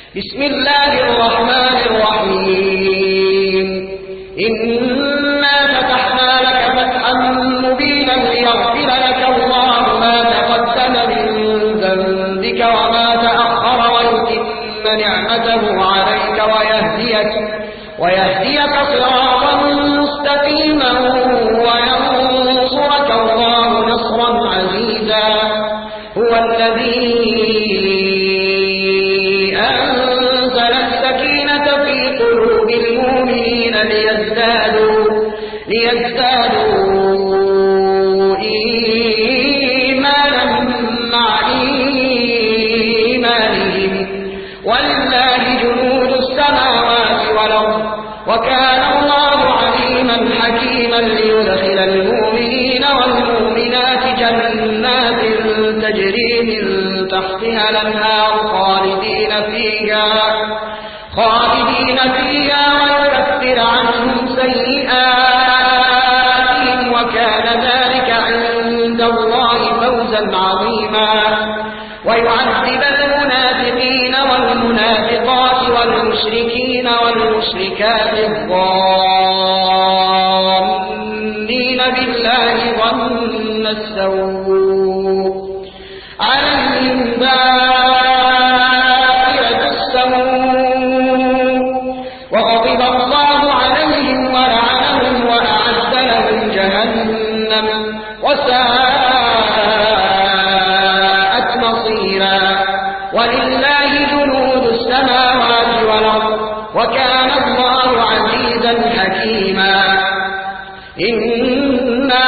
بسم الله الرحمن الرحيم إنا فتحنا لك فتحا مبينا ليغفر لك الله ما تقدم من ذنبك وما تأخر ويتم نعمته عليك ويهديك صراطا مستقيما وينصرك الله نصرا عزيزا هو الذي أنزل السكينة في قلوب المؤمنين ليزدادوا إيمانا مع إيمانهم ولله جنود السماوات والأرض وكان الله عليما حكيما ليدخل المؤمنين والمؤمنات جنات تجري من تحتها الأنهار خالدين فيها ويكفر عنهم سيئاتهم وكان ذلك عند الله فوزا عظيما ويعذب المنافقين والمنافقات والمشركين والمشركات الظانين بالله ظن السوء عليهم دائرة السوء وغضب الله عليهم ولعنهم وأعد لهم جهنم وساءت مصيرا ولله جنود السماوات والأرض وكان الله عزيزا حكيما إنا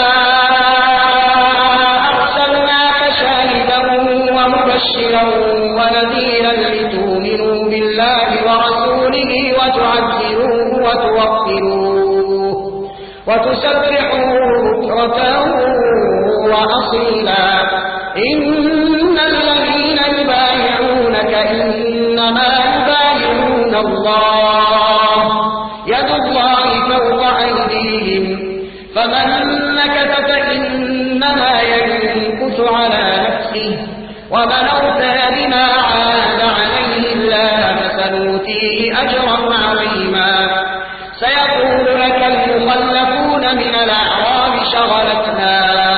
أرسلناك شاهدا ومبشرا ونذيرا لتؤمنوا بالله ورسوله وتعزروه وتوقروه وتسبحوه بكرة وأصيلا إن الذين يبايعونك إنما يبايعون الله يد الله فوق أيديهم فمن نكث فإنما ينكث على نفسه ومن أوفى بما عاهد عليه الله فسنؤتيه أجرا عظيما سيقول لك المخلفون من الأعراب شغلتنا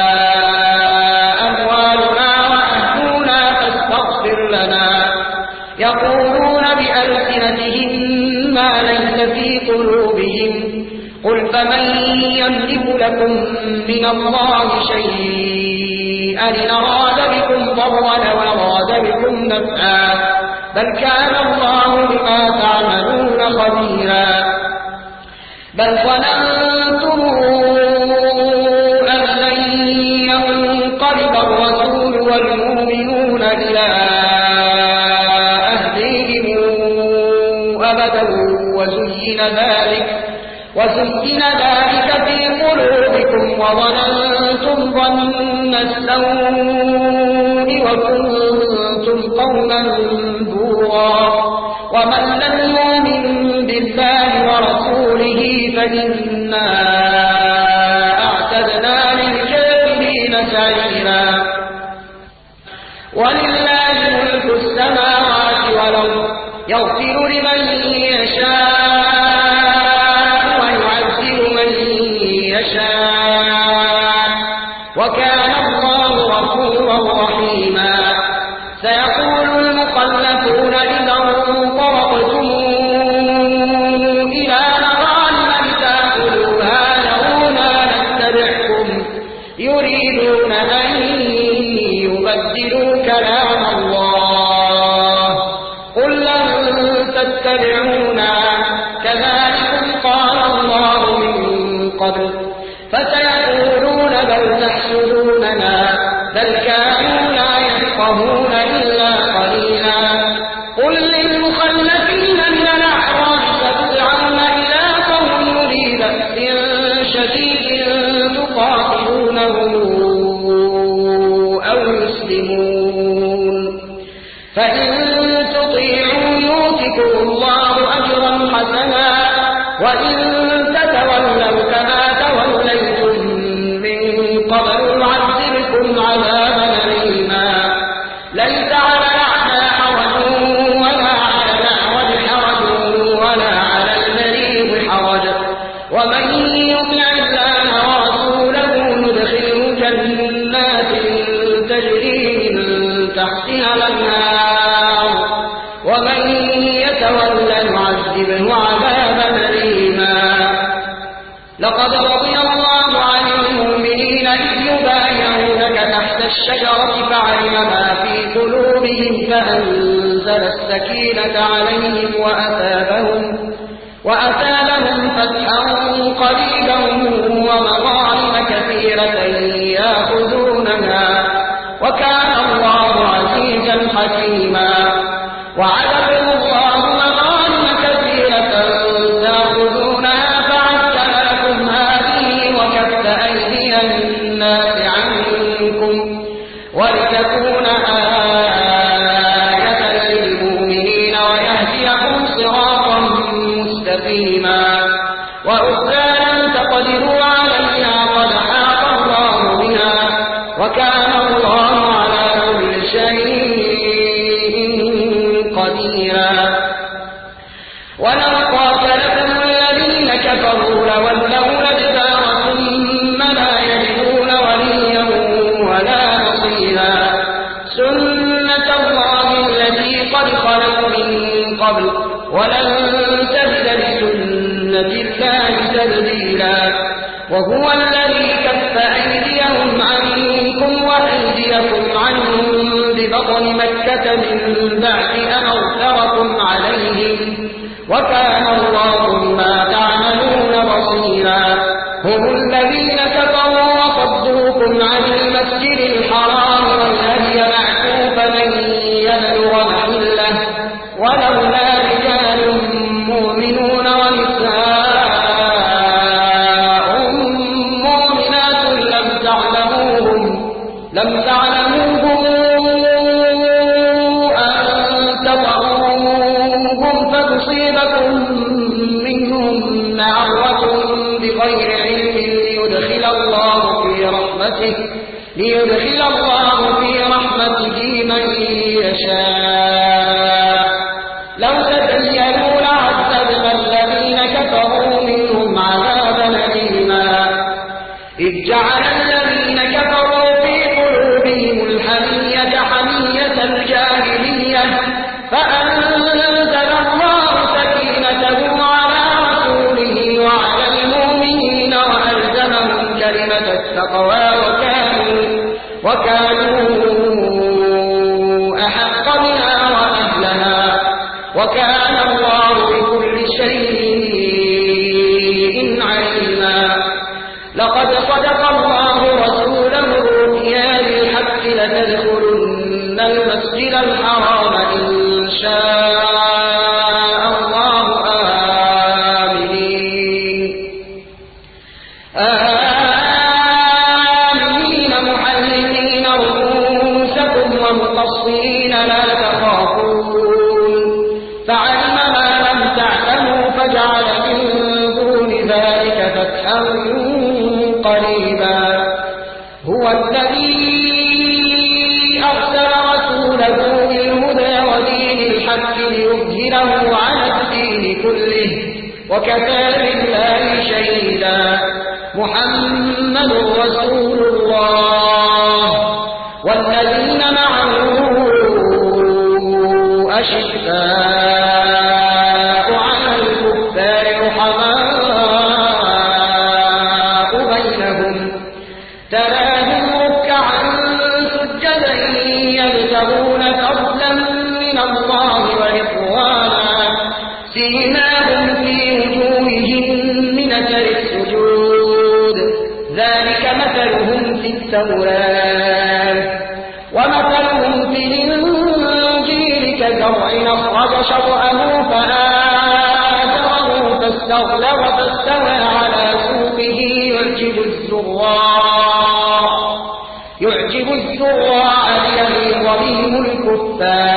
أموالنا وأهلنا فاستغفر لنا يقولون بألسنتهم ما ليس في قلوبهم قل فمن يملك لكم من الله شيئا إن أراد بكم ضرا وأراد بكم نفعا بل كان الله بما تعملون خبيرا بل ظننتم أن لن ينقلب الرسول والمؤمنون إلى أهليهم أبدا وزين ذلك في قلوبكم وظننتم ظن السوء وكنتم قوما بورا ومن لم يؤمن بالله ورسوله فإنا أعتدنا للكافرين سعيرا ولله ملك السماوات والأرض يغفر لمن يشاء ويعذب من يشاء وكان الله غفورا رحيما سيقول المخلفون إذا انطلقتم إلى مغانم لتأكلوها ذرونا نتبعكم يريدون أن يبدلوا كلام الله قل لن تتبعونا كذلكم قال الله من قبل فسيقولون بل تحسدوننا بل كانوا لا يفقهون إلا قليلا قل للمخلفين من الأعراب ستدعون إلى قوم أولي بأس شديد تقاتلونهم أو يسلمون فإن تطيعوا يؤتكم الله أجرا حسنا وإن تتولوا كما توليتم من قبل يعذبكم عذابا أليما ليس على الأعمى حرج ولا على فأنزل السكينة عليهم وأثابهم فتحا قريبا ومغانم كثيرة يأخذونها وكان الله عزيزا حكيما وعدكم الله مغانم كثيرة تأخذونها فعجل لكم هذه وكف أيدي الناس عنكم ولتكون آية للمؤمنين ويهديكم صراطا مستقيما وأخرى لم تقدروا عليها قد أحاط الله بها وكان الله على كل شيء قديرا ولو قاتلكم الذين كفروا لولوا الأدبار ثم لا يجدون وليا ولا نصيرا سنة الله التي قد خلت من قبل ولن تجد لسنة الله تبديلا وهو الذي كف أيديهم عنكم وأيديكم عنهم ببطن مكة من بعد أن أظفركم عليهم وكان الله بما تعملون بصيرا هم الذين كفروا وصدوكم عن المسجد الحرام والهدي معكوفا أن يبلغ محله ولولا رجال مؤمنون ونساء مؤمنات لم تعلموهم أن تطعوهم فتصيبكم منهم معرة بغير علم ليدخل الله في رحمته من يشاء لو تزينوا لعذبنا الذين كفروا منهم عذابا أليما إذ جعل الذين كفروا في قلوبهم الحمية حمية الجاهلية فأنزل الله سكينته على رسوله وعلى المؤمنين وألزمهم كلمة التقوى وكانوا أحق بها وأهلها وكان الله بكل شيء عليما لقد صدق الله رسوله الرؤيا بالحق لتدخلن المسجد الحرام إن شاء الله آمنين محلقين رؤوسكم ومقصرين لا تخافون فعلم ما لم تعلموا فجعل من دون ذلك فتحا قريبا هو الذي أرسل رسوله بالهدى ودين الحق ليظهره على الدين كله وكفى بالله شهيدا محمد رسول الله والذين معه أشداء على الكفار رحماء بينهم تراهم ركعا سجدا يبتغون فضلا من الله ورضوانا سيماهم في وجوههم من أثر السجود ذلك مثلهم في التوراة ومثلهم في الإنجيل كزرع أخرج شطأه فآزره فاستغلظ فاستوى على سوقه يعجب الزراع ليغيظ بهم الكفار